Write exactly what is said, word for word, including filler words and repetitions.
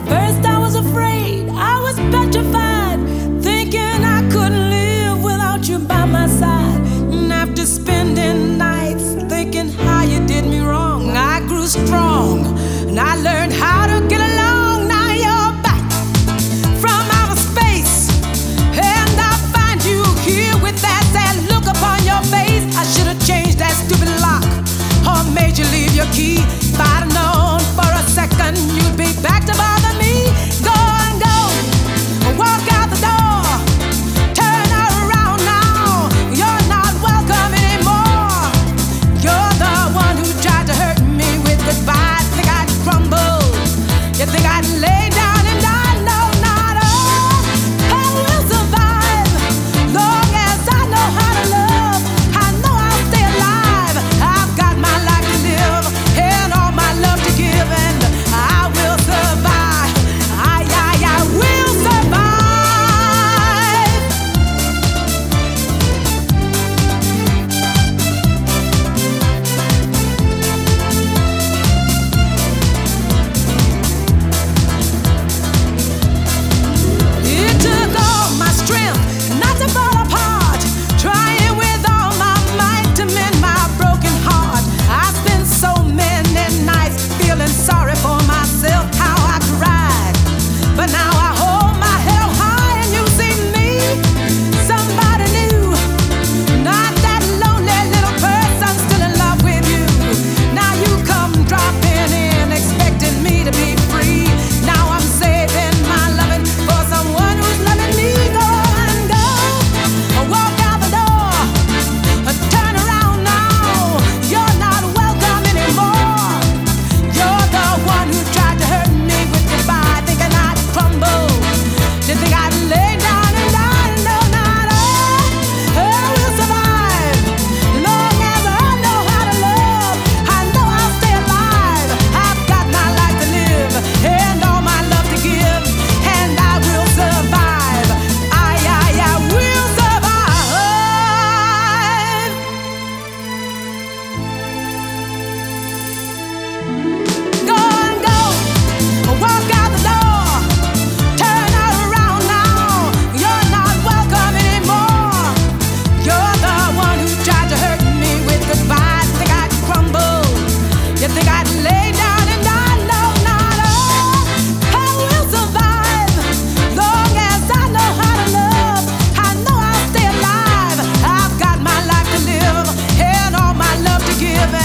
First I was afraid, I was petrified, thinking I couldn't live without you by my side. And after spending nights thinking how you did me wrong, I grew strong and I learned how to get along. Now you're back from outer space, and I find you here with that sad look upon your face. I should have changed that stupid lock or made you leave your key. If I'd have known for a second you'd be back to bother me. Go and go, walk out the door, turn around now. You're not welcome anymore. You're the one who tried to hurt me with goodbye. Think I'd crumble? You think I'd lay down and die? No, not all. I will survive long as I know how to love. I know I'll stay alive. I've got my life to live and all my love to give, and I will survive. I, I, I will survive. It took all my strength not to fall apart, trying with all my might to mend my broken heart. I spent so many nights feeling sorry for myself, how I cried. But now I hold my head up high and you see me, somebody new, not that lonely little person still in love with you. Now you come dropping in expecting me to be free. Now I'm saving my loving for someone who's loving me. Go and go, walk out the door, turn around now. You're not welcome anymore. You're the one who tried to hurt me with goodbye, thinking I'd crumble. You think I'd lay down and die? No, not all. I will survive long as I know how to love. I know I'll stay alive. I've got my life to live and all my love to give, and I will survive. I, I, I will survive. Go and go, walk out the door, turn around now. You're not welcome anymore. You're the one who tried to hurt me with goodbye. Think I'd crumble? You think I'd lay down and die? No, not all. I will survive long as I know how to love. I know I'll stay alive. I've got my life to live and all my love to give,